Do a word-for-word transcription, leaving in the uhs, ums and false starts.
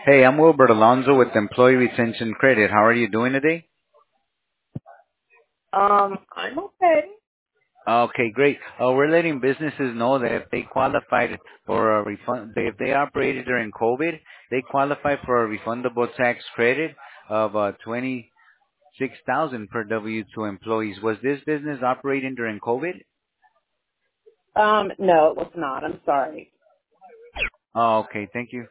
Hey, I'm Wilbert Alonso with Employee Retention Credit. How are you doing today? Um, I'm okay. Okay, great. Uh, we're letting businesses know that if they qualified for a refund, if they operated during COVID, they qualify for a refundable tax credit of uh, twenty-six thousand per W two employees. Was this business operating during COVID? Um, no, it was not. I'm sorry. Oh, okay, thank you.